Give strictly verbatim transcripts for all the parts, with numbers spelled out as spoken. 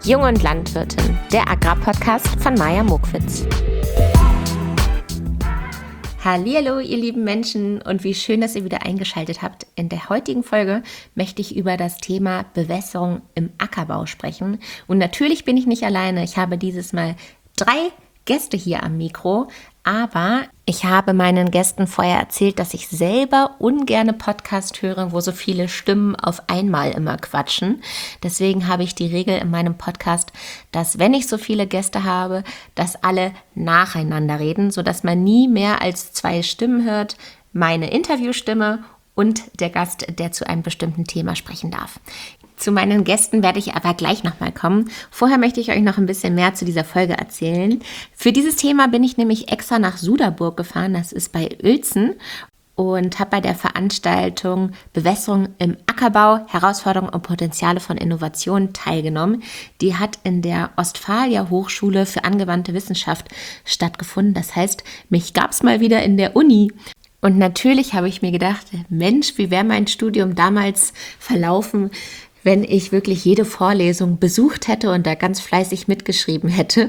Jung und Landwirtin, der Agrarpodcast von Maja Mokwitz. Hallihallo, ihr lieben Menschen, und wie schön, dass ihr wieder eingeschaltet habt. In der heutigen Folge möchte ich über das Thema Bewässerung im Ackerbau sprechen. Und natürlich bin ich nicht alleine. Ich habe dieses Mal drei Gäste hier am Mikro, aber ich habe meinen Gästen vorher erzählt, dass ich selber ungerne Podcast höre, wo so viele Stimmen auf einmal immer quatschen. Deswegen habe ich die Regel in meinem Podcast, dass wenn ich so viele Gäste habe, dass alle nacheinander reden, sodass man nie mehr als zwei Stimmen hört, meine Interviewstimme und der Gast, der zu einem bestimmten Thema sprechen darf. Zu meinen Gästen werde ich aber gleich nochmal kommen. Vorher möchte ich euch noch ein bisschen mehr zu dieser Folge erzählen. Für dieses Thema bin ich nämlich extra nach Suderburg gefahren, das ist bei Uelzen, und habe bei der Veranstaltung Bewässerung im Ackerbau, Herausforderungen und Potenziale von Innovation teilgenommen. Die hat in der Ostfalia Hochschule für angewandte Wissenschaft stattgefunden. Das heißt, mich gab es mal wieder in der Uni. Und natürlich habe ich mir gedacht, Mensch, wie wäre mein Studium damals verlaufen, wenn ich wirklich jede Vorlesung besucht hätte und da ganz fleißig mitgeschrieben hätte.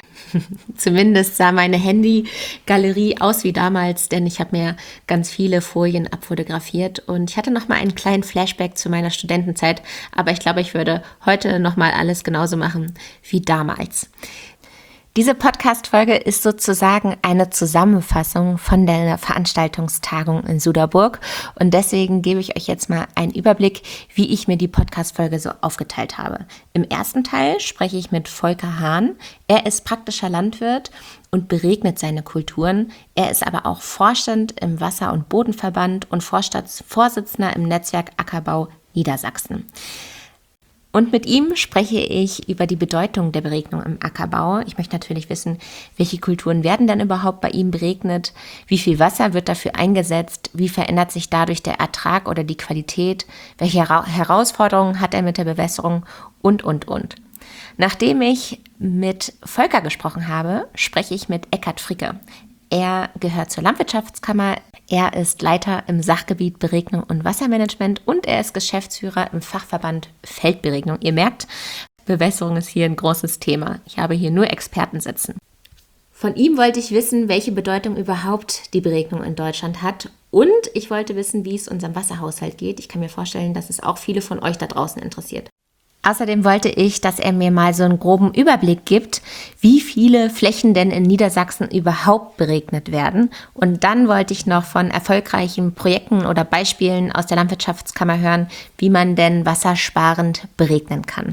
Zumindest sah meine Handy-Galerie aus wie damals, denn ich habe mir ganz viele Folien abfotografiert und ich hatte noch mal einen kleinen Flashback zu meiner Studentenzeit, aber ich glaube, ich würde heute noch mal alles genauso machen wie damals. Diese Podcast-Folge ist sozusagen eine Zusammenfassung von der Veranstaltungstagung in Suderburg und deswegen gebe ich euch jetzt mal einen Überblick, wie ich mir die Podcast-Folge so aufgeteilt habe. Im ersten Teil spreche ich mit Volker Hahn. Er ist praktischer Landwirt und beregnet seine Kulturen. Er ist aber auch Vorstand im Wasser- und Bodenverband und Vorstandsvorsitzender im Netzwerk Ackerbau Niedersachsen. Und mit ihm spreche ich über die Bedeutung der Beregnung im Ackerbau. Ich möchte natürlich wissen, welche Kulturen werden denn überhaupt bei ihm beregnet? Wie viel Wasser wird dafür eingesetzt? Wie verändert sich dadurch der Ertrag oder die Qualität? Welche Herausforderungen hat er mit der Bewässerung? Und, und, und. Nachdem ich mit Volker gesprochen habe, spreche ich mit Eckhard Fricke. Er gehört zur Landwirtschaftskammer, er ist Leiter im Sachgebiet Beregnung und Wassermanagement und er ist Geschäftsführer im Fachverband Feldberegnung. Ihr merkt, Bewässerung ist hier ein großes Thema. Ich habe hier nur Experten sitzen. Von ihm wollte ich wissen, welche Bedeutung überhaupt die Beregnung in Deutschland hat, und ich wollte wissen, wie es unserem Wasserhaushalt geht. Ich kann mir vorstellen, dass es auch viele von euch da draußen interessiert. Außerdem wollte ich, dass er mir mal so einen groben Überblick gibt, wie viele Flächen denn in Niedersachsen überhaupt beregnet werden. Und dann wollte ich noch von erfolgreichen Projekten oder Beispielen aus der Landwirtschaftskammer hören, wie man denn wassersparend beregnen kann.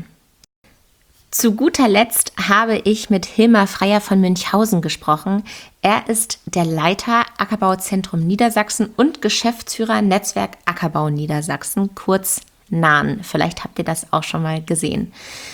Zu guter Letzt habe ich mit Hilmar Freier von Münchhausen gesprochen. Er ist der Leiter Ackerbauzentrum Niedersachsen und Geschäftsführer Netzwerk Ackerbau Niedersachsen, kurz Nahn. Vielleicht habt ihr das auch schon mal gesehen.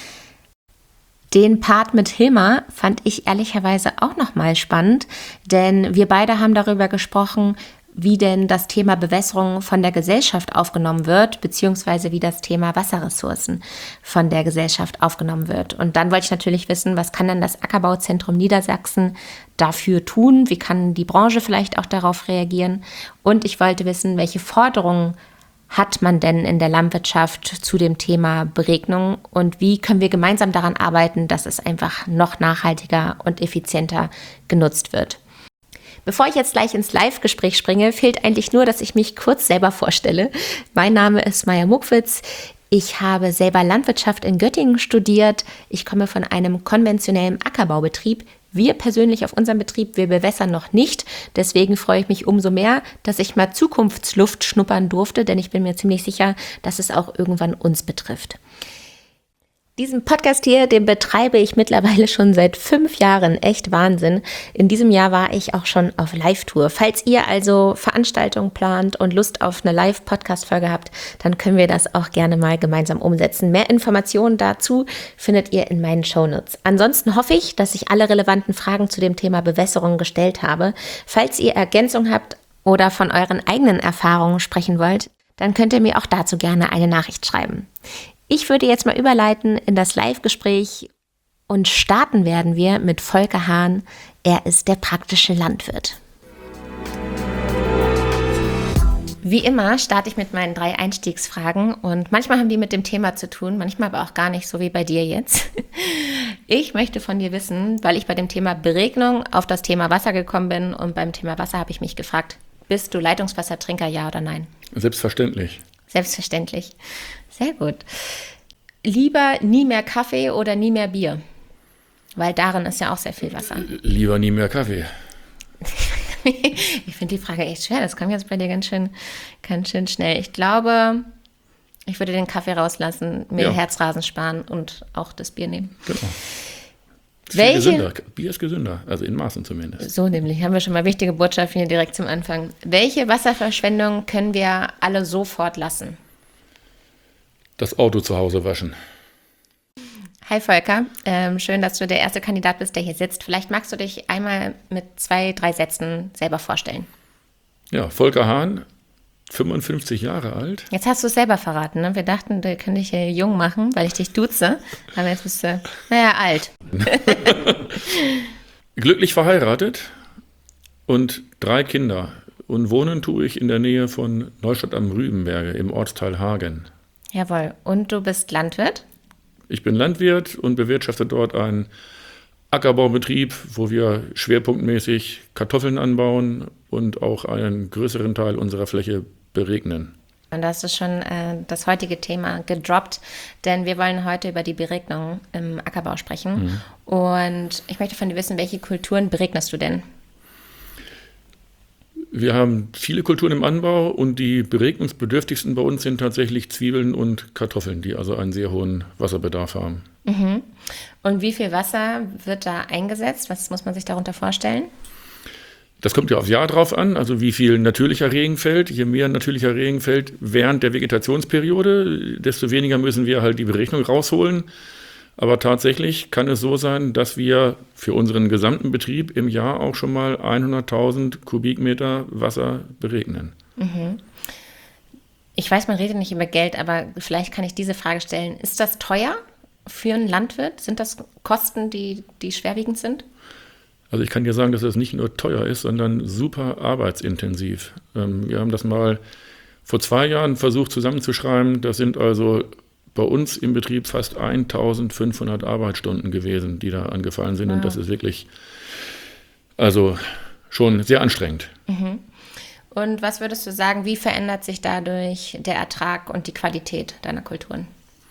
Den Part mit Hilmar fand ich ehrlicherweise auch nochmal spannend, denn wir beide haben darüber gesprochen, wie denn das Thema Bewässerung von der Gesellschaft aufgenommen wird, beziehungsweise wie das Thema Wasserressourcen von der Gesellschaft aufgenommen wird. Und dann wollte ich natürlich wissen, was kann denn das Ackerbauzentrum Niedersachsen dafür tun? Wie kann die Branche vielleicht auch darauf reagieren? Und ich wollte wissen, welche Forderungen hat man denn in der Landwirtschaft zu dem Thema Beregnung und wie können wir gemeinsam daran arbeiten, dass es einfach noch nachhaltiger und effizienter genutzt wird. Bevor ich jetzt gleich ins Live-Gespräch springe, fehlt eigentlich nur, dass ich mich kurz selber vorstelle. Mein Name ist Maja Mokwitz. Ich habe selber Landwirtschaft in Göttingen studiert. Ich komme von einem konventionellen Ackerbaubetrieb. Wir persönlich auf unserem Betrieb, wir bewässern noch nicht. Deswegen freue ich mich umso mehr, dass ich mal Zukunftsluft schnuppern durfte, denn ich bin mir ziemlich sicher, dass es auch irgendwann uns betrifft. Diesen Podcast hier, den betreibe ich mittlerweile schon seit fünf Jahren. Echt Wahnsinn. In diesem Jahr war ich auch schon auf Live-Tour. Falls ihr also Veranstaltungen plant und Lust auf eine Live-Podcast-Folge habt, dann können wir das auch gerne mal gemeinsam umsetzen. Mehr Informationen dazu findet ihr in meinen Shownotes. Ansonsten hoffe ich, dass ich alle relevanten Fragen zu dem Thema Bewässerung gestellt habe. Falls ihr Ergänzungen habt oder von euren eigenen Erfahrungen sprechen wollt, dann könnt ihr mir auch dazu gerne eine Nachricht schreiben. Ich würde jetzt mal überleiten in das Live-Gespräch und starten werden wir mit Volker Hahn. Er ist der praktische Landwirt. Wie immer starte ich mit meinen drei Einstiegsfragen und manchmal haben die mit dem Thema zu tun, manchmal aber auch gar nicht, so wie bei dir jetzt. Ich möchte von dir wissen, weil ich bei dem Thema Beregnung auf das Thema Wasser gekommen bin und beim Thema Wasser habe ich mich gefragt, bist du Leitungswassertrinker, ja oder nein? Selbstverständlich. Selbstverständlich. Sehr gut. Lieber nie mehr Kaffee oder nie mehr Bier? Weil darin ist ja auch sehr viel Wasser. Lieber nie mehr Kaffee. Ich finde die Frage echt schwer. Das kommt jetzt bei dir ganz schön, ganz schön schnell. Ich glaube, ich würde den Kaffee rauslassen, mir Ja. Herzrasen sparen und auch das Bier nehmen. Genau. Ist Welche- viel gesünder. Bier ist gesünder, also in Maßen zumindest. So nämlich, haben wir schon mal wichtige Botschaften hier direkt zum Anfang. Welche Wasserverschwendung können wir alle sofort lassen? Das Auto zu Hause waschen. Hi Volker, ähm, schön, dass du der erste Kandidat bist, der hier sitzt. Vielleicht magst du dich einmal mit zwei, drei Sätzen selber vorstellen. Ja, Volker Hahn, fünfundfünfzig Jahre alt. Jetzt hast du es selber verraten, ne? Wir dachten, wir können dich hier jung machen, weil ich dich duze. Aber jetzt bist du, naja, alt. Glücklich verheiratet und drei Kinder. Und wohnen tue ich in der Nähe von Neustadt am Rübenberge im Ortsteil Hagen. Jawohl. Und du bist Landwirt? Ich bin Landwirt und bewirtschafte dort einen Ackerbaubetrieb, wo wir schwerpunktmäßig Kartoffeln anbauen und auch einen größeren Teil unserer Fläche beregnen. Und da hast du schon äh, das heutige Thema gedroppt, denn wir wollen heute über die Beregnung im Ackerbau sprechen. Mhm. Und ich möchte von dir wissen, welche Kulturen beregnest du denn? Wir haben viele Kulturen im Anbau und die beregnungsbedürftigsten bei uns sind tatsächlich Zwiebeln und Kartoffeln, die also einen sehr hohen Wasserbedarf haben. Mhm. Und wie viel Wasser wird da eingesetzt? Was muss man sich darunter vorstellen? Das kommt ja aufs Jahr drauf an, also wie viel natürlicher Regen fällt. Je mehr natürlicher Regen fällt während der Vegetationsperiode, desto weniger müssen wir halt die Berechnung rausholen. Aber tatsächlich kann es so sein, dass wir für unseren gesamten Betrieb im Jahr auch schon mal hunderttausend Kubikmeter Wasser beregnen. Mhm. Ich weiß, man redet nicht über Geld, aber vielleicht kann ich diese Frage stellen. Ist das teuer für einen Landwirt? Sind das Kosten, die, die schwerwiegend sind? Also ich kann dir sagen, dass das nicht nur teuer ist, sondern super arbeitsintensiv. Ähm, wir haben das mal vor zwei Jahren versucht zusammenzuschreiben. Das sind also bei uns im Betrieb fast eintausendfünfhundert Arbeitsstunden gewesen, die da angefallen sind. Wow. Und das ist wirklich also schon sehr anstrengend. Mhm. Und was würdest du sagen, wie verändert sich dadurch der Ertrag und die Qualität deiner Kulturen?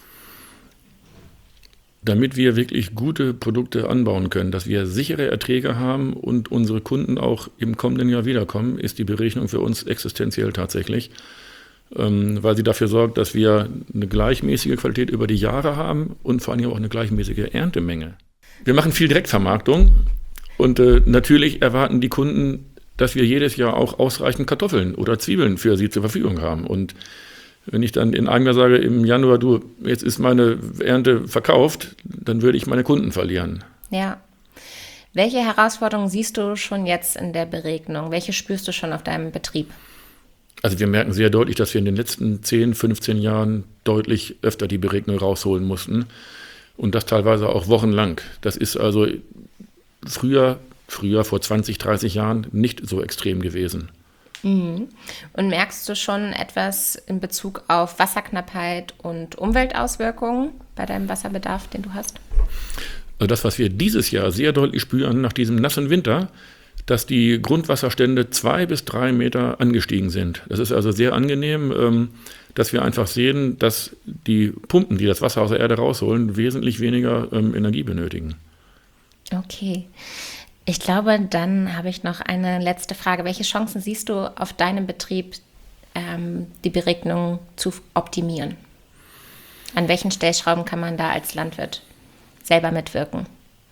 Damit wir wirklich gute Produkte anbauen können, dass wir sichere Erträge haben und unsere Kunden auch im kommenden Jahr wiederkommen, ist die Berechnung für uns existenziell tatsächlich, ähm, weil sie dafür sorgt, dass wir eine gleichmäßige Qualität über die Jahre haben und vor allem auch eine gleichmäßige Erntemenge. Wir machen viel Direktvermarktung und äh, natürlich erwarten die Kunden, dass wir jedes Jahr auch ausreichend Kartoffeln oder Zwiebeln für sie zur Verfügung haben. Und wenn ich dann in einem Jahr sage, im Januar, du, jetzt ist meine Ernte verkauft, dann würde ich meine Kunden verlieren. Ja. Welche Herausforderungen siehst du schon jetzt in der Beregnung? Welche spürst du schon auf deinem Betrieb? Also wir merken sehr deutlich, dass wir in den letzten zehn, fünfzehn Jahren deutlich öfter die Beregnung rausholen mussten. Und das teilweise auch wochenlang. Das ist also früher, früher vor zwanzig, dreißig Jahren nicht so extrem gewesen. Mhm. Und merkst du schon etwas in Bezug auf Wasserknappheit und Umweltauswirkungen bei deinem Wasserbedarf, den du hast? Also das, was wir dieses Jahr sehr deutlich spüren nach diesem nassen Winter, dass die Grundwasserstände zwei bis drei Meter angestiegen sind. Das ist also sehr angenehm, dass wir einfach sehen, dass die Pumpen, die das Wasser aus der Erde rausholen, wesentlich weniger Energie benötigen. Okay. Ich glaube, dann habe ich noch eine letzte Frage. Welche Chancen siehst du auf deinem Betrieb, ähm, die Beregnung zu optimieren? An welchen Stellschrauben kann man da als Landwirt selber mitwirken?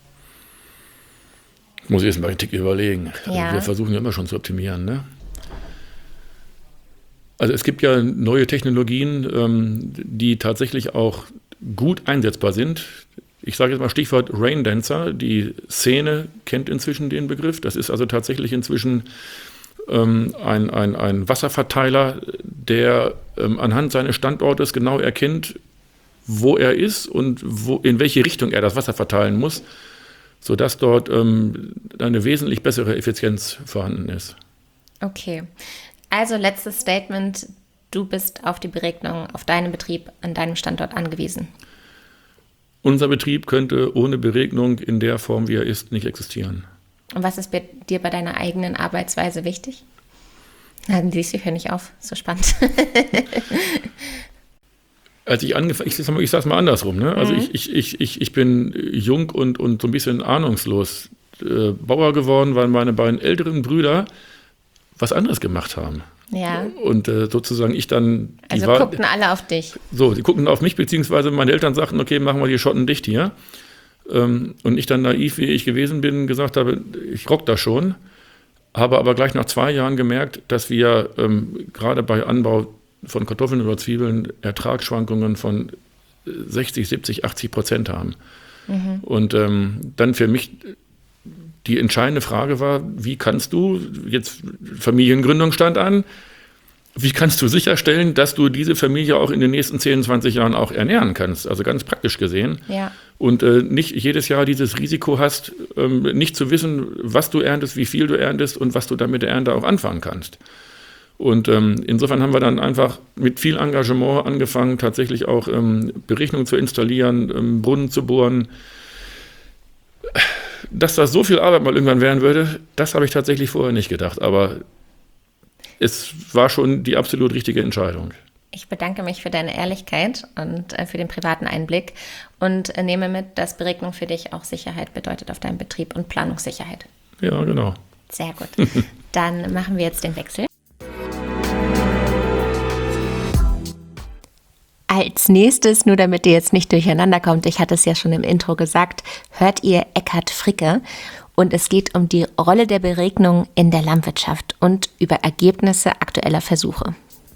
Ich muss erst mal einen Tick überlegen. Ja. Also wir versuchen ja immer schon zu optimieren, ne? Also es gibt ja neue Technologien, ähm, die tatsächlich auch gut einsetzbar sind. Ich sage jetzt mal Stichwort Raindancer. Die Szene kennt inzwischen den Begriff. Das ist also tatsächlich inzwischen ähm, ein, ein, ein Wasserverteiler, der ähm, anhand seines Standortes genau erkennt, wo er ist und wo, in welche Richtung er das Wasser verteilen muss, sodass dort ähm, eine wesentlich bessere Effizienz vorhanden ist. Okay. Also letztes Statement, du bist auf die Beregnung, auf deinen Betrieb an deinem Standort angewiesen. Unser Betrieb könnte ohne Beregnung in der Form, wie er ist, nicht existieren. Und was ist bei dir bei deiner eigenen Arbeitsweise wichtig? Dann siehst du, hör nicht auf, so spannend. Als ich angefangen, ich, ich sage es mal andersrum, ne? Also mhm. ich, ich, ich, ich, ich bin jung und, und so ein bisschen ahnungslos äh, Bauer geworden, weil meine beiden älteren Brüder was anderes gemacht haben. Ja. Und äh, sozusagen ich dann... Die also war, guckten alle auf dich. So, die guckten auf mich, beziehungsweise meine Eltern sagten, okay, machen wir die Schotten dicht hier. Ähm, und ich dann naiv, wie ich gewesen bin, gesagt habe, ich rock das schon. Habe aber gleich nach zwei Jahren gemerkt, dass wir ähm, gerade bei Anbau von Kartoffeln oder Zwiebeln Ertragsschwankungen von sechzig, siebzig, achtzig Prozent haben. Mhm. Und ähm, dann für mich die entscheidende Frage war, wie kannst du, jetzt Familiengründung stand an, wie kannst du sicherstellen, dass du diese Familie auch in den nächsten zehn, zwanzig Jahren auch ernähren kannst? Also ganz praktisch gesehen. Ja. Und äh, nicht jedes Jahr dieses Risiko hast, ähm, nicht zu wissen, was du erntest, wie viel du erntest und was du dann mit der Ernte auch anfangen kannst. Und ähm, insofern haben wir dann einfach mit viel Engagement angefangen, tatsächlich auch ähm, Berechnungen zu installieren, ähm, Brunnen zu bohren. Dass das so viel Arbeit mal irgendwann werden würde, das habe ich tatsächlich vorher nicht gedacht. Aber es war schon die absolut richtige Entscheidung. Ich bedanke mich für deine Ehrlichkeit und äh, für den privaten Einblick und äh, nehme mit, dass Beregnung für dich auch Sicherheit bedeutet auf deinem Betrieb und Planungssicherheit. Ja, genau. Sehr gut. Dann machen wir jetzt den Wechsel. Als nächstes, nur damit ihr jetzt nicht durcheinander kommt, ich hatte es ja schon im Intro gesagt, hört ihr Eckhard Fricke und es geht um die Rolle der Beregnung in der Landwirtschaft und über Ergebnisse aktueller Versuche.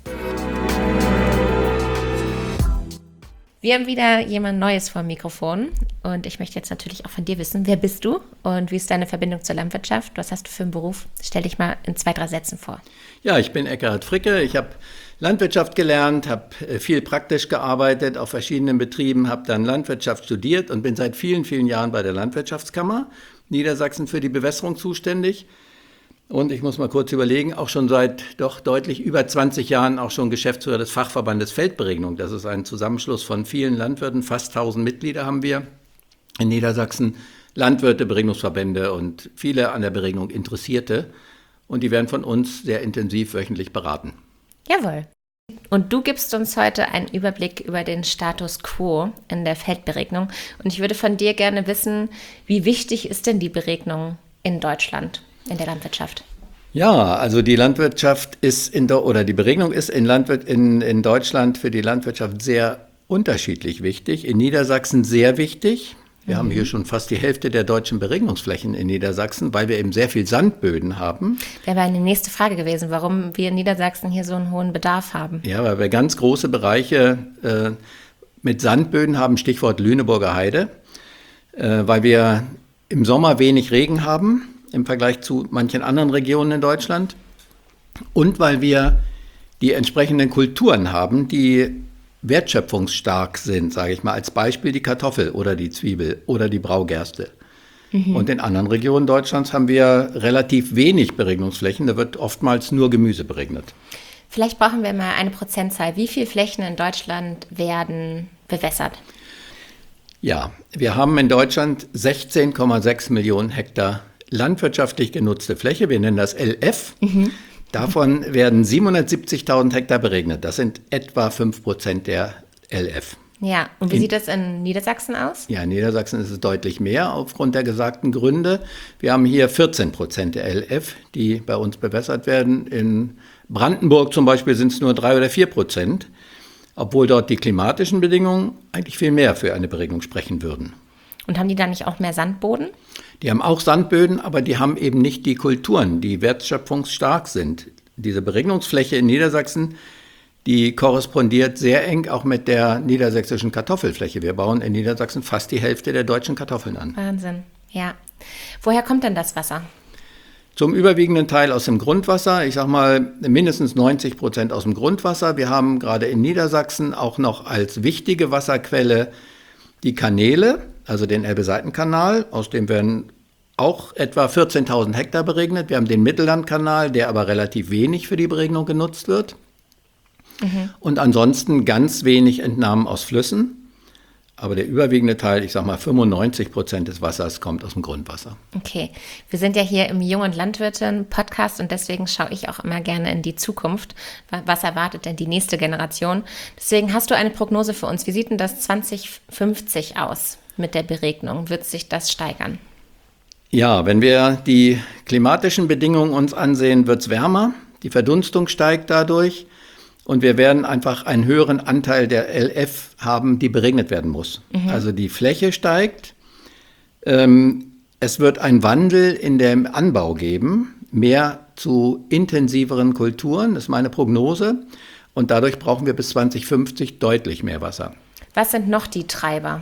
Wir haben wieder jemand Neues vor dem Mikrofon und ich möchte jetzt natürlich auch von dir wissen, wer bist du und wie ist deine Verbindung zur Landwirtschaft? Was hast du für einen Beruf? Stell dich mal in zwei, drei Sätzen vor. Ja, ich bin Eckhard Fricke. Ich habe Landwirtschaft gelernt, habe viel praktisch gearbeitet auf verschiedenen Betrieben, habe dann Landwirtschaft studiert und bin seit vielen, vielen Jahren bei der Landwirtschaftskammer Niedersachsen für die Bewässerung zuständig. Und ich muss mal kurz überlegen, auch schon seit doch deutlich über zwanzig Jahren auch schon Geschäftsführer des Fachverbandes Feldberegnung. Das ist ein Zusammenschluss von vielen Landwirten, fast tausend Mitglieder haben wir in Niedersachsen, Landwirte, Beregnungsverbände und viele an der Beregnung Interessierte. Und die werden von uns sehr intensiv wöchentlich beraten. Jawohl. Und du gibst uns heute einen Überblick über den Status quo in der Feldberegnung. Und ich würde von dir gerne wissen, wie wichtig ist denn die Beregnung in Deutschland, in der Landwirtschaft? Ja, also die Landwirtschaft ist in der, oder die Beregnung ist in, Landwirt, in, in Deutschland für die Landwirtschaft sehr unterschiedlich wichtig. In Niedersachsen sehr wichtig. Wir mhm. haben hier schon fast die Hälfte der deutschen Beregnungsflächen in Niedersachsen, weil wir eben sehr viel Sandböden haben. Wäre eine nächste Frage gewesen, warum wir in Niedersachsen hier so einen hohen Bedarf haben. Ja, weil wir ganz große Bereiche äh, mit Sandböden haben, Stichwort Lüneburger Heide, äh, weil wir im Sommer wenig Regen haben im Vergleich zu manchen anderen Regionen in Deutschland und weil wir die entsprechenden Kulturen haben, die wertschöpfungsstark sind, sage ich mal, als Beispiel die Kartoffel oder die Zwiebel oder die Braugerste. Mhm. Und in anderen Regionen Deutschlands haben wir relativ wenig Beregnungsflächen, da wird oftmals nur Gemüse beregnet. Vielleicht brauchen wir mal eine Prozentzahl. Wie viele Flächen in Deutschland werden bewässert? Ja, wir haben in Deutschland sechzehn Komma sechs Millionen Hektar landwirtschaftlich genutzte Fläche, wir nennen das L F. Mhm. Davon werden siebenhundertsiebzigtausend Hektar beregnet. Das sind etwa fünf Prozent der L F. Ja, und wie in, sieht das in Niedersachsen aus? Ja, in Niedersachsen ist es deutlich mehr aufgrund der gesagten Gründe. Wir haben hier vierzehn Prozent der L F, die bei uns bewässert werden. In Brandenburg zum Beispiel sind es nur drei oder vier Prozent, obwohl dort die klimatischen Bedingungen eigentlich viel mehr für eine Beregnung sprechen würden. Und haben die da nicht auch mehr Sandboden? Die haben auch Sandböden, aber die haben eben nicht die Kulturen, die wertschöpfungsstark sind. Diese Beregnungsfläche in Niedersachsen, die korrespondiert sehr eng auch mit der niedersächsischen Kartoffelfläche. Wir bauen in Niedersachsen fast die Hälfte der deutschen Kartoffeln an. Wahnsinn, ja. Woher kommt denn das Wasser? Zum überwiegenden Teil aus dem Grundwasser. Ich sage mal mindestens neunzig Prozent aus dem Grundwasser. Wir haben gerade in Niedersachsen auch noch als wichtige Wasserquelle die Kanäle, also den Elbe-Seitenkanal, aus dem werden auch etwa vierzehntausend Hektar beregnet. Wir haben den Mittellandkanal, der aber relativ wenig für die Beregnung genutzt wird. Mhm. Und ansonsten ganz wenig Entnahmen aus Flüssen. Aber der überwiegende Teil, ich sage mal fünfundneunzig Prozent des Wassers, kommt aus dem Grundwasser. Okay, wir sind ja hier im Jung- und Landwirtin-Podcast und deswegen schaue ich auch immer gerne in die Zukunft. Was erwartet denn die nächste Generation? Deswegen hast du eine Prognose für uns. Wie sieht denn das zwanzig fünfzig aus mit der Beregnung? Wird sich das steigern? Ja, wenn wir die klimatischen Bedingungen uns ansehen, wird es wärmer. Die Verdunstung steigt dadurch. Und wir werden einfach einen höheren Anteil der L F haben, die beregnet werden muss. Mhm. Also die Fläche steigt. Ähm, es wird einen Wandel in dem Anbau geben, mehr zu intensiveren Kulturen, das ist meine Prognose. Und dadurch brauchen wir bis zwanzig fünfzig deutlich mehr Wasser. Was sind noch die Treiber,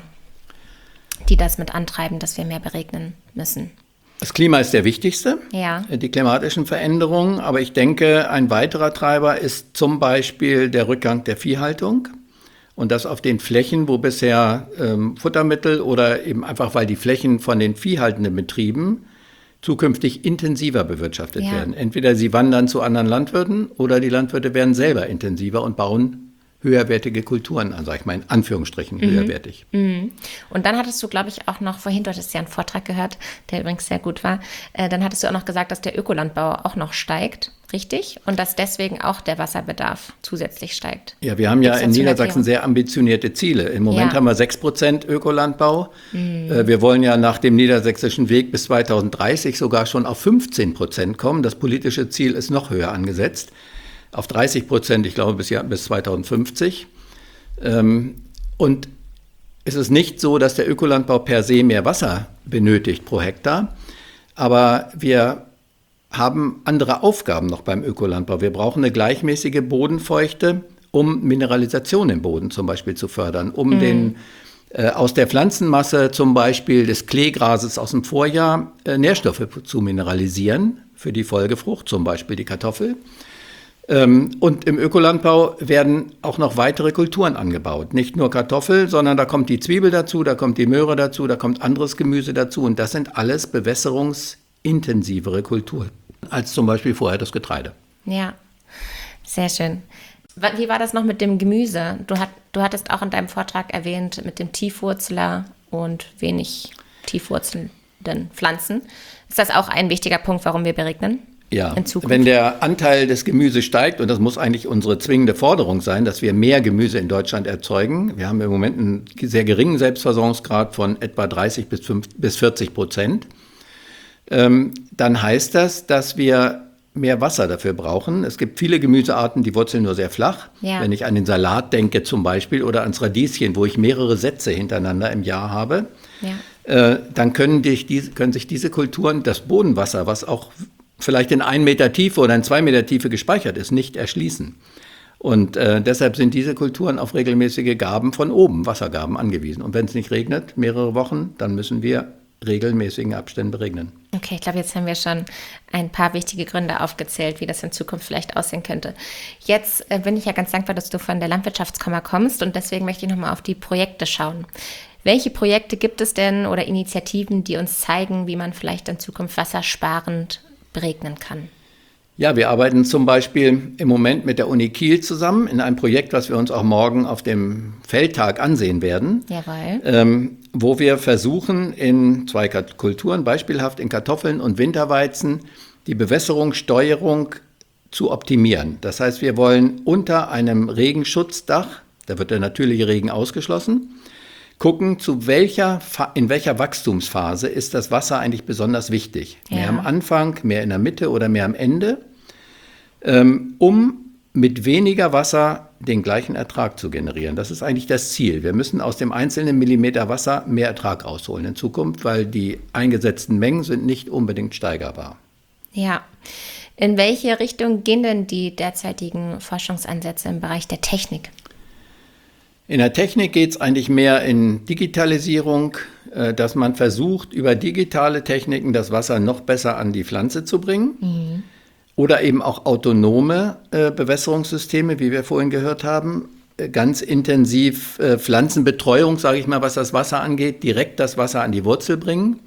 die das mit antreiben, dass wir mehr beregnen müssen? Das Klima ist der wichtigste, ja. Die klimatischen Veränderungen. Aber ich denke, ein weiterer Treiber ist zum Beispiel der Rückgang der Viehhaltung. Und das auf den Flächen, wo bisher ähm, Futtermittel oder eben einfach, weil die Flächen von den viehhaltenden Betrieben zukünftig intensiver bewirtschaftet ja. werden. Entweder sie wandern zu anderen Landwirten oder die Landwirte werden selber intensiver und bauen höherwertige Kulturen an, sag ich mal in Anführungsstrichen mhm. höherwertig. Mhm. Und dann hattest du, glaube ich, auch noch, vorhin, du hattest ja einen Vortrag gehört, der übrigens sehr gut war, äh, dann hattest du auch noch gesagt, dass der Ökolandbau auch noch steigt, richtig? Und dass deswegen auch der Wasserbedarf zusätzlich steigt. Ja, wir haben ja in Niedersachsen sehr ambitionierte Ziele. Im Moment ja. haben wir sechs Prozent Ökolandbau. Mhm. Äh, wir wollen ja nach dem niedersächsischen Weg bis zweitausenddreißig sogar schon auf fünfzehn Prozent kommen. Das politische Ziel ist noch höher angesetzt. Auf dreißig Prozent, ich glaube, bis, Jahr, bis zweitausendfünfzig. Ähm, und es ist nicht so, dass der Ökolandbau per se mehr Wasser benötigt pro Hektar, aber wir haben andere Aufgaben noch beim Ökolandbau. Wir brauchen eine gleichmäßige Bodenfeuchte, um Mineralisation im Boden zum Beispiel zu fördern, um mhm. den äh, aus der Pflanzenmasse zum Beispiel des Kleegrases aus dem Vorjahr äh, Nährstoffe zu mineralisieren, für die Folgefrucht, zum Beispiel die Kartoffel. Und im Ökolandbau werden auch noch weitere Kulturen angebaut. Nicht nur Kartoffel, sondern da kommt die Zwiebel dazu, da kommt die Möhre dazu, da kommt anderes Gemüse dazu. Und das sind alles bewässerungsintensivere Kulturen als zum Beispiel vorher das Getreide. Ja, sehr schön. Wie war das noch mit dem Gemüse? Du, hat, du hattest auch in deinem Vortrag erwähnt mit dem Tiefwurzler und wenig tiefwurzelnden Pflanzen. Ist das auch ein wichtiger Punkt, warum wir beregnen? Ja, wenn der Anteil des Gemüses steigt, und das muss eigentlich unsere zwingende Forderung sein, dass wir mehr Gemüse in Deutschland erzeugen. Wir haben im Moment einen sehr geringen Selbstversorgungsgrad von etwa dreißig bis vierzig Prozent. Ähm, dann heißt das, dass wir mehr Wasser dafür brauchen. Es gibt viele Gemüsearten, die wurzeln nur sehr flach. Ja. Wenn ich an den Salat denke zum Beispiel oder ans Radieschen, wo ich mehrere Sätze hintereinander im Jahr habe, ja. äh, dann können, die, können sich diese Kulturen, das Bodenwasser, was auch vielleicht in ein Meter Tiefe oder in zwei Meter Tiefe gespeichert ist, nicht erschließen. Und äh, deshalb sind diese Kulturen auf regelmäßige Gaben von oben, Wassergaben, angewiesen. Und wenn es nicht regnet, mehrere Wochen, dann müssen wir regelmäßigen Abständen beregnen. Okay, ich glaube, jetzt haben wir schon ein paar wichtige Gründe aufgezählt, wie das in Zukunft vielleicht aussehen könnte. Jetzt äh, bin ich ja ganz dankbar, dass du von der Landwirtschaftskammer kommst und deswegen möchte ich nochmal auf die Projekte schauen. Welche Projekte gibt es denn oder Initiativen, die uns zeigen, wie man vielleicht in Zukunft wassersparend beregnen kann? Ja, wir arbeiten zum Beispiel im Moment mit der Uni Kiel zusammen in einem Projekt, was wir uns auch morgen auf dem Feldtag ansehen werden. Jawohl. Ähm, wo wir versuchen, in zwei Kulturen, beispielhaft in Kartoffeln und Winterweizen, die Bewässerungssteuerung zu optimieren. Das heißt, wir wollen unter einem Regenschutzdach, da wird der natürliche Regen ausgeschlossen, gucken, zu welcher, in welcher Wachstumsphase ist das Wasser eigentlich besonders wichtig. Ja. Mehr am Anfang, mehr in der Mitte oder mehr am Ende, ähm, um mit weniger Wasser den gleichen Ertrag zu generieren. Das ist eigentlich das Ziel. Wir müssen aus dem einzelnen Millimeter Wasser mehr Ertrag rausholen in Zukunft, weil die eingesetzten Mengen sind nicht unbedingt steigerbar. Ja. In welche Richtung gehen denn die derzeitigen Forschungsansätze im Bereich der Technik? In der Technik geht es eigentlich mehr in Digitalisierung, dass man versucht, über digitale Techniken das Wasser noch besser an die Pflanze zu bringen. Mhm. Oder eben auch autonome Bewässerungssysteme, wie wir vorhin gehört haben. Ganz intensiv Pflanzenbetreuung, sage ich mal, was das Wasser angeht, direkt das Wasser an die Wurzel bringen.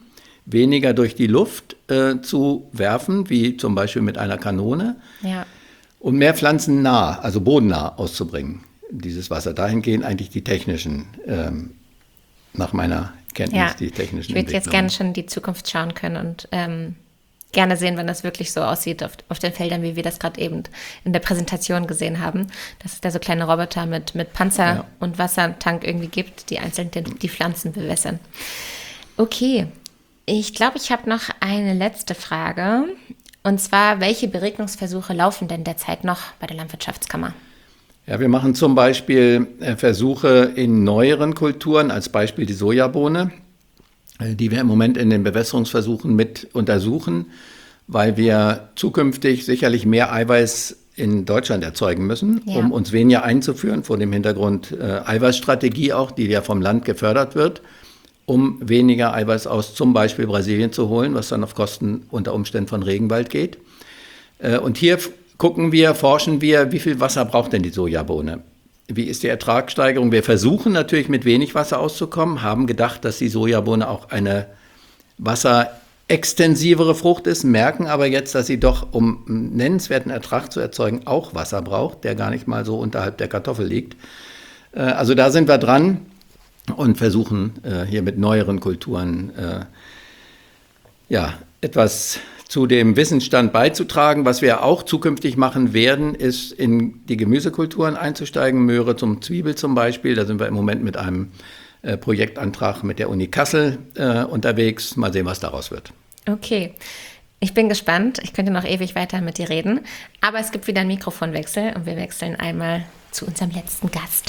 weniger durch die Luft äh, zu werfen, wie zum Beispiel mit einer Kanone, Ja. und mehr pflanzennah, also bodennah auszubringen, dieses Wasser. Dahingehend eigentlich die technischen, ähm, nach meiner Kenntnis, Ja, die technischen ich würde jetzt gerne Entwicklungen. schon in die Zukunft schauen können und ähm, gerne sehen, wenn das wirklich so aussieht auf, auf den Feldern, wie wir das gerade eben in der Präsentation gesehen haben, dass es da so kleine Roboter mit, mit Panzer Ja. und Wassertank irgendwie gibt, die einzeln die, die Pflanzen bewässern. Okay, ich glaube, ich habe noch eine letzte Frage. Und zwar, welche Beregnungsversuche laufen denn derzeit noch bei der Landwirtschaftskammer? Ja, wir machen zum Beispiel äh, Versuche in neueren Kulturen, als Beispiel die Sojabohne, äh, die wir im Moment in den Bewässerungsversuchen mit untersuchen, weil wir zukünftig sicherlich mehr Eiweiß in Deutschland erzeugen müssen, Ja. um uns weniger einzuführen, vor dem Hintergrund äh, Eiweißstrategie auch, die ja vom Land gefördert wird, um weniger Eiweiß aus zum Beispiel Brasilien zu holen, was dann auf Kosten unter Umständen von Regenwald geht. Äh, und hier f- gucken wir, forschen wir, wie viel Wasser braucht denn die Sojabohne? Wie ist die Ertragssteigerung? Wir versuchen natürlich mit wenig Wasser auszukommen, haben gedacht, dass die Sojabohne auch eine wasserextensivere Frucht ist, merken aber jetzt, dass sie doch, um einen nennenswerten Ertrag zu erzeugen, auch Wasser braucht, der gar nicht mal so unterhalb der Kartoffel liegt. Äh, Also da sind wir dran und versuchen äh, hier mit neueren Kulturen äh, ja, etwas zu dem Wissensstand beizutragen. Was wir auch zukünftig machen werden, ist in die Gemüsekulturen einzusteigen, Möhre zum Zwiebel zum Beispiel. Da sind wir im Moment mit einem äh, Projektantrag mit der Uni Kassel äh, unterwegs. Mal sehen, was daraus wird. Okay, ich bin gespannt. Ich könnte noch ewig weiter mit dir reden. Aber es gibt wieder einen Mikrofonwechsel und wir wechseln einmal zu unserem letzten Gast.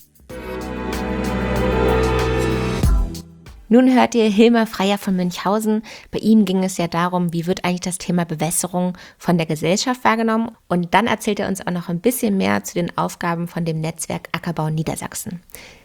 Nun hört ihr Hilmar Freier von Münchhausen. Bei ihm ging es ja darum, wie wird eigentlich das Thema Bewässerung von der Gesellschaft wahrgenommen. Und dann erzählt er uns auch noch ein bisschen mehr zu den Aufgaben von dem Netzwerk Ackerbau Niedersachsen.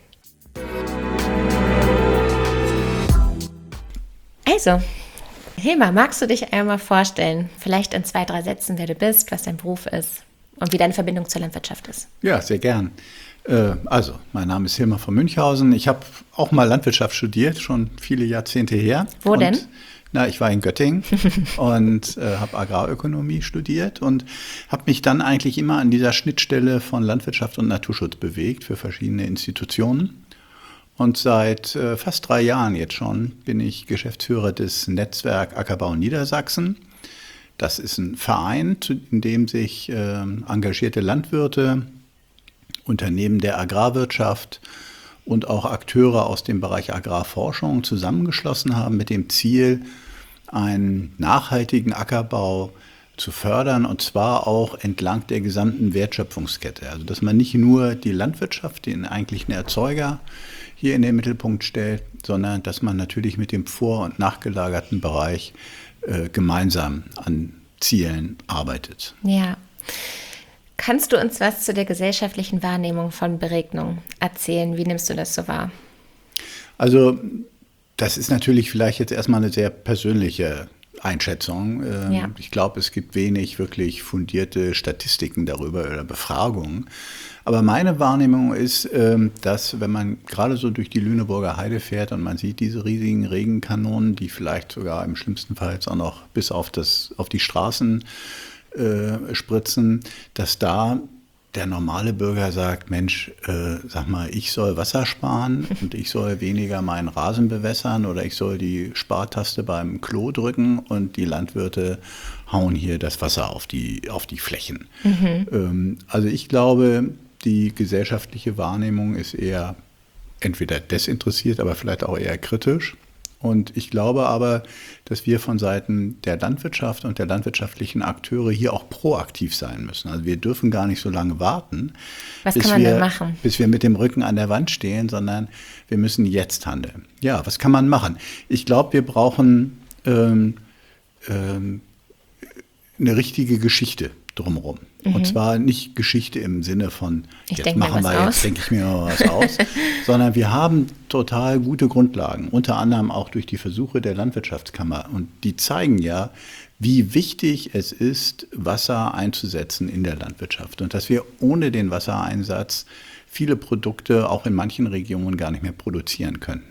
Also, Hilmar, magst du dich einmal vorstellen, vielleicht in zwei, drei Sätzen, wer du bist, was dein Beruf ist und wie deine Verbindung zur Landwirtschaft ist? Ja, sehr gern. Äh, Also, mein Name ist Hilmar von Münchhausen. Ich habe auch mal Landwirtschaft studiert, schon viele Jahrzehnte her. Wo und, denn? Na, ich war in Göttingen und äh, habe Agrarökonomie studiert und habe mich dann eigentlich immer an dieser Schnittstelle von Landwirtschaft und Naturschutz bewegt für verschiedene Institutionen. Und seit äh, fast drei Jahren jetzt schon bin ich Geschäftsführer des Netzwerk Ackerbau Niedersachsen. Das ist ein Verein, zu- in dem sich äh, engagierte Landwirte, Unternehmen der Agrarwirtschaft und auch Akteure aus dem Bereich Agrarforschung zusammengeschlossen haben mit dem Ziel, einen nachhaltigen Ackerbau zu fördern, und zwar auch entlang der gesamten Wertschöpfungskette. Also dass man nicht nur die Landwirtschaft, den eigentlichen Erzeuger, hier in den Mittelpunkt stellt, sondern dass man natürlich mit dem vor- und nachgelagerten Bereich äh, gemeinsam an Zielen arbeitet. Ja. Kannst du uns was zu der gesellschaftlichen Wahrnehmung von Beregnung erzählen? Wie nimmst du das so wahr? Also das ist natürlich vielleicht jetzt erstmal eine sehr persönliche Einschätzung. Ähm, Ja. Ich glaube, es gibt wenig wirklich fundierte Statistiken darüber oder Befragungen. Aber meine Wahrnehmung ist, ähm, dass wenn man gerade so durch die Lüneburger Heide fährt und man sieht diese riesigen Regenkanonen, die vielleicht sogar im schlimmsten Fall jetzt auch noch bis auf, das, auf die Straßen äh, spritzen, dass da der normale Bürger sagt, Mensch, äh, sag mal, ich soll Wasser sparen und ich soll weniger meinen Rasen bewässern oder ich soll die Spartaste beim Klo drücken und die Landwirte hauen hier das Wasser auf die, auf die Flächen. Ähm, also ich glaube, die gesellschaftliche Wahrnehmung ist eher entweder desinteressiert, aber vielleicht auch eher kritisch. Und ich glaube aber, dass wir von Seiten der Landwirtschaft und der landwirtschaftlichen Akteure hier auch proaktiv sein müssen. Also wir dürfen gar nicht so lange warten, Was bis, kann man wir, denn machen? bis wir mit dem Rücken an der Wand stehen, sondern wir müssen jetzt handeln. Ja, was kann man machen? Ich glaube, wir brauchen ähm, ähm, eine richtige Geschichte drumherum. Und zwar nicht Geschichte im Sinne von, Ich jetzt denk mir machen was wir, aus. jetzt denke ich mir mal was aus, sondern wir haben total gute Grundlagen, unter anderem auch durch die Versuche der Landwirtschaftskammer. Und die zeigen ja, wie wichtig es ist, Wasser einzusetzen in der Landwirtschaft. Und dass wir ohne den Wassereinsatz viele Produkte auch in manchen Regionen gar nicht mehr produzieren könnten.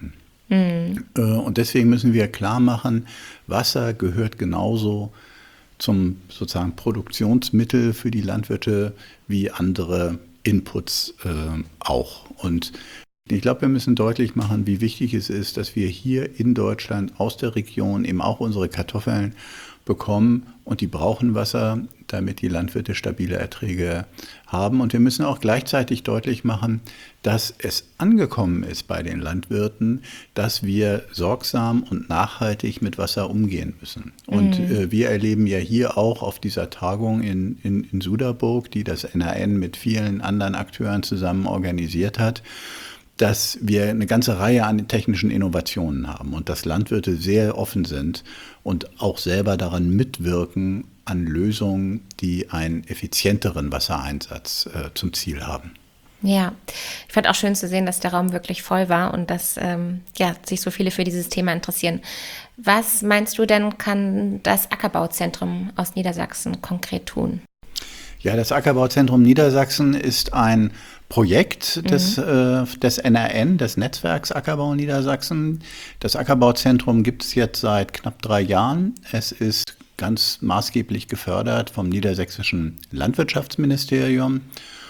Mhm. Und deswegen müssen wir klar machen, Wasser gehört genauso zum sozusagen Produktionsmittel für die Landwirte wie andere Inputs äh, auch. Und ich glaube, wir müssen deutlich machen, wie wichtig es ist, dass wir hier in Deutschland aus der Region eben auch unsere Kartoffeln bekommen und die brauchen Wasser, damit die Landwirte stabile Erträge haben. Und wir müssen auch gleichzeitig deutlich machen, dass es angekommen ist bei den Landwirten, dass wir sorgsam und nachhaltig mit Wasser umgehen müssen. Und mhm. äh, wir erleben ja hier auch auf dieser Tagung in, in, in Suderburg, die das N R N mit vielen anderen Akteuren zusammen organisiert hat, dass wir eine ganze Reihe an technischen Innovationen haben und dass Landwirte sehr offen sind und auch selber daran mitwirken an Lösungen, die einen effizienteren Wassereinsatz äh, zum Ziel haben. Ja, ich fand auch schön zu sehen, dass der Raum wirklich voll war und dass ähm, ja, sich so viele für dieses Thema interessieren. Was meinst du denn, kann das Ackerbauzentrum aus Niedersachsen konkret tun? Ja, das Ackerbauzentrum Niedersachsen ist ein Projekt des, mhm. äh, des N R N, des Netzwerks Ackerbau Niedersachsen. Das Ackerbauzentrum gibt es jetzt seit knapp drei Jahren. Es ist ganz maßgeblich gefördert vom Niedersächsischen Landwirtschaftsministerium.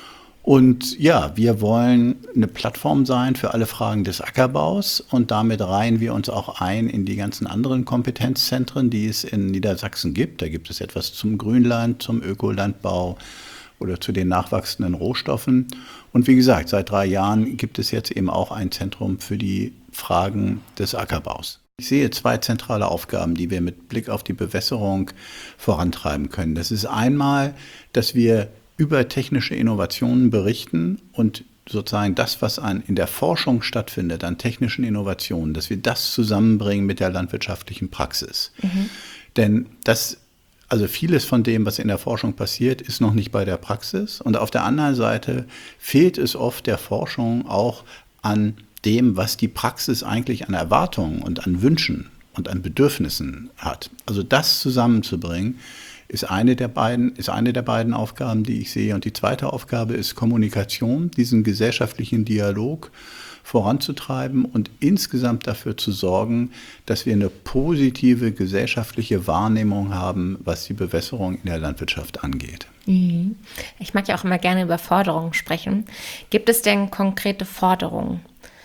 Und ja, wir wollen eine Plattform sein für alle Fragen des Ackerbaus und damit reihen wir uns auch ein in die ganzen anderen Kompetenzzentren, die es in Niedersachsen gibt. Da gibt es etwas zum Grünland, zum Ökolandbau oder zu den nachwachsenden Rohstoffen. Und wie gesagt, seit drei Jahren gibt es jetzt eben auch ein Zentrum für die Fragen des Ackerbaus. Ich sehe zwei zentrale Aufgaben, die wir mit Blick auf die Bewässerung vorantreiben können. Das ist einmal, dass wir über technische Innovationen berichten und sozusagen das, was an, in der Forschung stattfindet, an technischen Innovationen, dass wir das zusammenbringen mit der landwirtschaftlichen Praxis. Mhm. Denn das, also vieles von dem, was in der Forschung passiert, ist noch nicht bei der Praxis. Und auf der anderen Seite fehlt es oft der Forschung auch an dem, was die Praxis eigentlich an Erwartungen und an Wünschen und an Bedürfnissen hat. Also das zusammenzubringen, ist eine der beiden, ist eine der beiden Aufgaben, die ich sehe. Und die zweite Aufgabe ist Kommunikation, diesen gesellschaftlichen Dialog voranzutreiben und insgesamt dafür zu sorgen, dass wir eine positive gesellschaftliche Wahrnehmung haben, was die Bewässerung in der Landwirtschaft angeht. Ich mag ja auch immer gerne über Forderungen sprechen. Gibt es denn konkrete Forderungen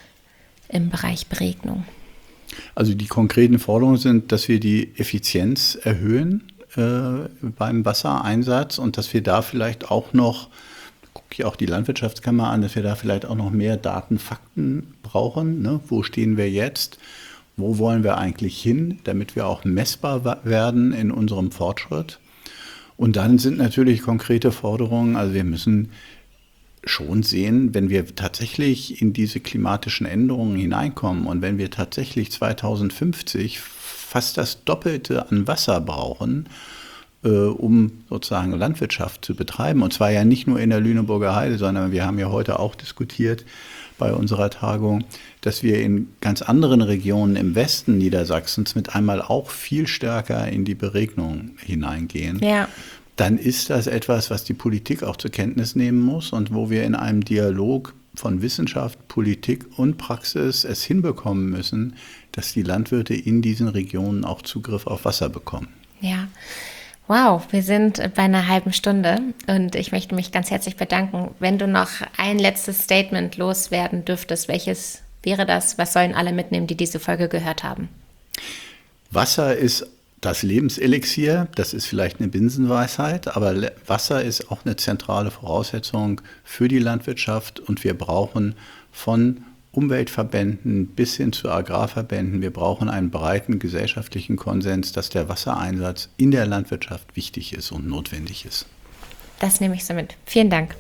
im Bereich Beregnung? Also die konkreten Forderungen sind, dass wir die Effizienz erhöhen äh, beim Wassereinsatz und dass wir da vielleicht auch noch, gucke ich auch die Landwirtschaftskammer an, dass wir da vielleicht auch noch mehr Daten, Fakten brauchen. Ne? Wo stehen wir jetzt? Wo wollen wir eigentlich hin, damit wir auch messbar werden in unserem Fortschritt? Und dann sind natürlich konkrete Forderungen, also wir müssen schon sehen, wenn wir tatsächlich in diese klimatischen Änderungen hineinkommen und wenn wir tatsächlich zweitausendfünfzig fast das Doppelte an Wasser brauchen, äh, um sozusagen Landwirtschaft zu betreiben. Und zwar ja nicht nur in der Lüneburger Heide, sondern wir haben ja heute auch diskutiert bei unserer Tagung, dass wir in ganz anderen Regionen im Westen Niedersachsens mit einmal auch viel stärker in die Beregnung hineingehen. Ja. Dann ist das etwas, was die Politik auch zur Kenntnis nehmen muss und wo wir in einem Dialog von Wissenschaft, Politik und Praxis es hinbekommen müssen, dass die Landwirte in diesen Regionen auch Zugriff auf Wasser bekommen. Ja, wow, wir sind bei einer halben Stunde und ich möchte mich ganz herzlich bedanken. Wenn du noch ein letztes Statement loswerden dürftest, welches wäre das? Was sollen alle mitnehmen, die diese Folge gehört haben? Wasser ist das Lebenselixier, das ist vielleicht eine Binsenweisheit, aber Wasser ist auch eine zentrale Voraussetzung für die Landwirtschaft und wir brauchen von Umweltverbänden bis hin zu Agrarverbänden, wir brauchen einen breiten gesellschaftlichen Konsens, dass der Wassereinsatz in der Landwirtschaft wichtig ist und notwendig ist. Das nehme ich so mit. Vielen Dank.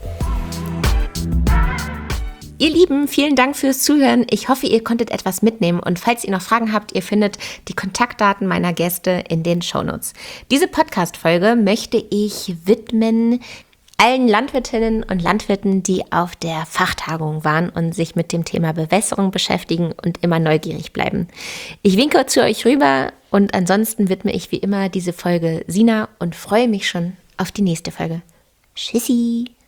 Ihr Lieben, vielen Dank fürs Zuhören. Ich hoffe, ihr konntet etwas mitnehmen und falls ihr noch Fragen habt, ihr findet die Kontaktdaten meiner Gäste in den Shownotes. Diese Podcast-Folge möchte ich widmen allen Landwirtinnen und Landwirten, die auf der Fachtagung waren und sich mit dem Thema Bewässerung beschäftigen und immer neugierig bleiben. Ich winke zu euch rüber und ansonsten widme ich wie immer diese Folge Sina und freue mich schon auf die nächste Folge. Tschüssi!